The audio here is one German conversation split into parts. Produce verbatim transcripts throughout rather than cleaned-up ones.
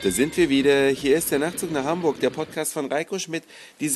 Da sind wir wieder. Hier ist der Nachtzug nach Hamburg, der Podcast von Reiko Schmidt, die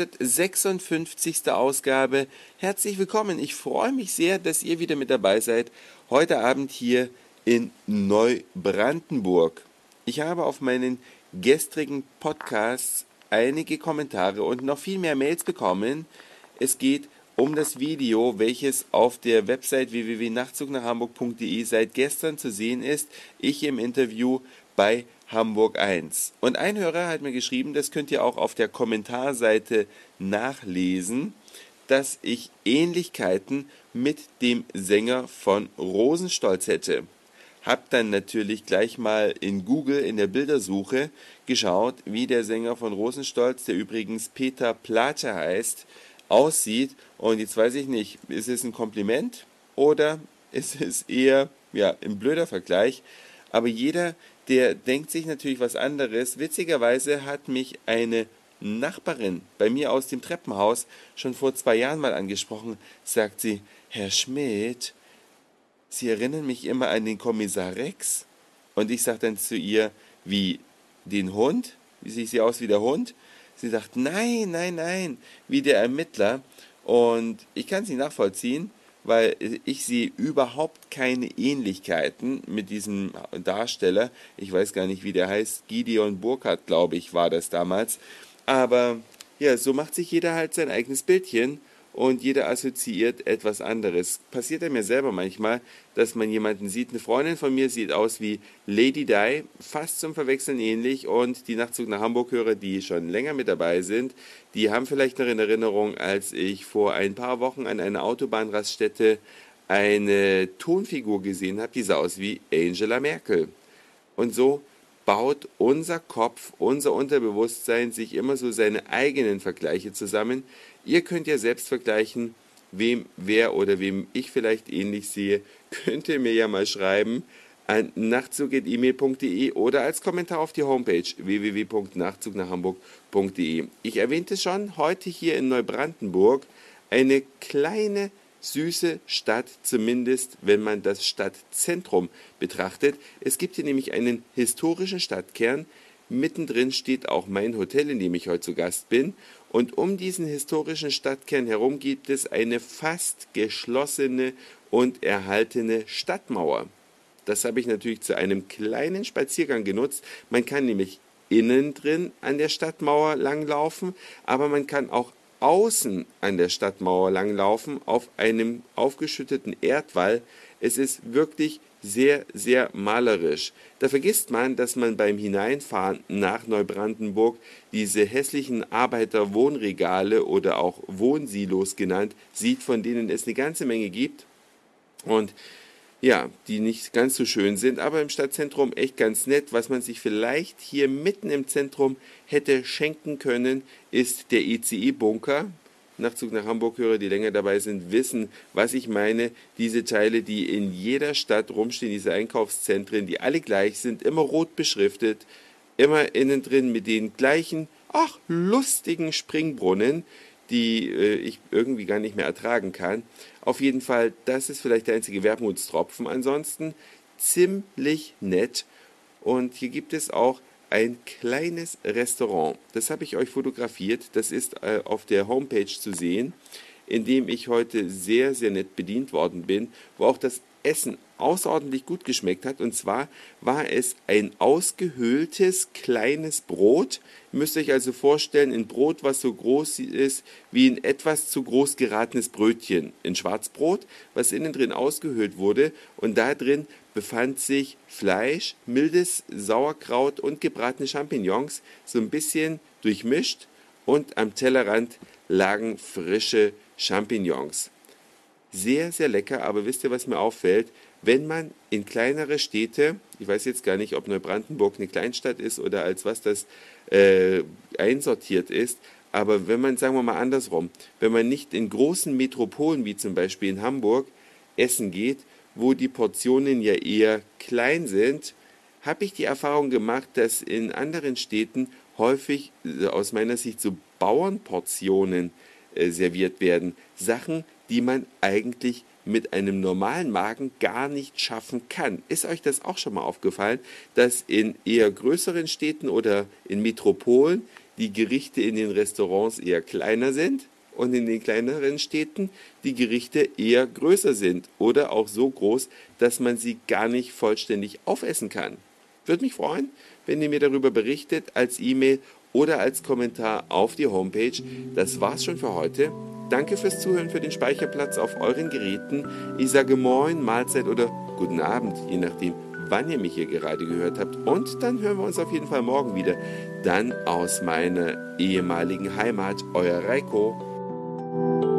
sechshundertsechsundfünfzigste Ausgabe. Herzlich willkommen. Ich freue mich sehr, dass ihr wieder mit dabei seid. Heute Abend hier in Neubrandenburg. Ich habe auf meinen gestrigen Podcasts einige Kommentare und noch viel mehr Mails bekommen. Es geht um das Video, welches auf der Website w w w punkt nachtzug nach hamburg punkt d e seit gestern zu sehen ist. Ich im Interview bei Hamburg eins. Und ein Hörer hat mir geschrieben, das könnt ihr auch auf der Kommentarseite nachlesen, dass ich Ähnlichkeiten mit dem Sänger von Rosenstolz hätte. Hab dann natürlich gleich mal in Google in der Bildersuche geschaut, wie der Sänger von Rosenstolz, der übrigens Peter Plate heißt, aussieht. Und jetzt weiß ich nicht, ist es ein Kompliment oder ist es eher ja, ein blöder Vergleich? Aber jeder, der denkt sich natürlich was anderes. Witzigerweise hat mich eine Nachbarin bei mir aus dem Treppenhaus schon vor zwei Jahren mal angesprochen. Sagt sie, Herr Schmidt, Sie erinnern mich immer an den Kommissar Rex. Und ich sage dann zu ihr, wie den Hund? Wie sieht sie aus wie der Hund? Sie sagt, nein, nein, nein, wie der Ermittler. Und ich kann es nicht nachvollziehen, weil ich sehe überhaupt keine Ähnlichkeiten mit diesem Darsteller. Ich weiß gar nicht, wie der heißt. Gideon Burkhardt, glaube ich, war das damals. Aber ja, so macht sich jeder halt sein eigenes Bildchen und jeder assoziiert etwas anderes. Passiert ja mir selber manchmal, dass man jemanden sieht. Eine Freundin von mir sieht aus wie Lady Di, fast zum Verwechseln ähnlich. Und die Nachtzug nach Hamburg-Hörer, die schon länger mit dabei sind, die haben vielleicht noch in Erinnerung, als ich vor ein paar Wochen an einer Autobahnraststätte eine Tonfigur gesehen habe, die sah aus wie Angela Merkel. Und so baut unser Kopf, unser Unterbewusstsein sich immer so seine eigenen Vergleiche zusammen. Ihr könnt ja selbst vergleichen, wem, wer oder wem ich vielleicht ähnlich sehe. Könnt ihr mir ja mal schreiben an nachtzug at e mail punkt d e oder als Kommentar auf die Homepage w w w punkt nachtzug nach hamburg punkt d e. Ich erwähnte schon, heute hier in Neubrandenburg eine kleine, süße Stadt, zumindest wenn man das Stadtzentrum betrachtet. Es gibt hier nämlich einen historischen Stadtkern. Mittendrin steht auch mein Hotel, in dem ich heute zu Gast bin. Und um diesen historischen Stadtkern herum gibt es eine fast geschlossene und erhaltene Stadtmauer. Das habe ich natürlich zu einem kleinen Spaziergang genutzt. Man kann nämlich innen drin an der Stadtmauer langlaufen, aber man kann auch außen an der Stadtmauer langlaufen auf einem aufgeschütteten Erdwall. Es ist wirklich sehr, sehr malerisch. Da vergisst man, dass man beim Hineinfahren nach Neubrandenburg diese hässlichen Arbeiterwohnregale oder auch Wohnsilos genannt sieht, von denen es eine ganze Menge gibt und ja, die nicht ganz so schön sind, aber im Stadtzentrum echt ganz nett. Was man sich vielleicht hier mitten im Zentrum hätte schenken können, ist der I C E-Bunker. Nachtzug nach Hamburg-Hörer, die länger dabei sind, wissen, was ich meine. Diese Teile, die in jeder Stadt rumstehen, diese Einkaufszentren, die alle gleich sind, immer rot beschriftet, immer innen drin mit den gleichen, ach, lustigen Springbrunnen, die äh, ich irgendwie gar nicht mehr ertragen kann. Auf jeden Fall, das ist vielleicht der einzige Wermutstropfen. Ansonsten ziemlich nett. Und hier gibt es auch ein kleines Restaurant. Das habe ich euch fotografiert. Das ist äh, auf der Homepage zu sehen, in dem ich heute sehr, sehr nett bedient worden bin, wo auch das Essen außerordentlich gut geschmeckt hat. Und zwar war es ein ausgehöhltes kleines Brot. Ihr müsst euch also vorstellen, ein Brot, was so groß ist wie ein etwas zu groß geratenes Brötchen. Ein Schwarzbrot, was innen drin ausgehöhlt wurde. Und da drin befand sich Fleisch, mildes Sauerkraut und gebratene Champignons, so ein bisschen durchmischt. Und am Tellerrand lagen frische Champignons. Sehr, sehr lecker, aber wisst ihr, was mir auffällt? Wenn man in kleinere Städte, ich weiß jetzt gar nicht, ob Neubrandenburg eine Kleinstadt ist oder als was das äh, einsortiert ist, aber wenn man, sagen wir mal andersrum, wenn man nicht in großen Metropolen wie zum Beispiel in Hamburg essen geht, wo die Portionen ja eher klein sind, habe ich die Erfahrung gemacht, dass in anderen Städten häufig aus meiner Sicht so Bauernportionen äh, serviert werden. Sachen, die man eigentlich mit einem normalen Magen gar nicht schaffen kann. Ist euch das auch schon mal aufgefallen, dass in eher größeren Städten oder in Metropolen die Gerichte in den Restaurants eher kleiner sind und in den kleineren Städten die Gerichte eher größer sind oder auch so groß, dass man sie gar nicht vollständig aufessen kann? Würde mich freuen, wenn ihr mir darüber berichtet, als E-Mail oder als Kommentar auf die Homepage. Das war's schon für heute. Danke fürs Zuhören, für den Speicherplatz auf euren Geräten. Ich sage Moin, Mahlzeit oder guten Abend, je nachdem, wann ihr mich hier gerade gehört habt. Und dann hören wir uns auf jeden Fall morgen wieder. Dann aus meiner ehemaligen Heimat, euer Reiko.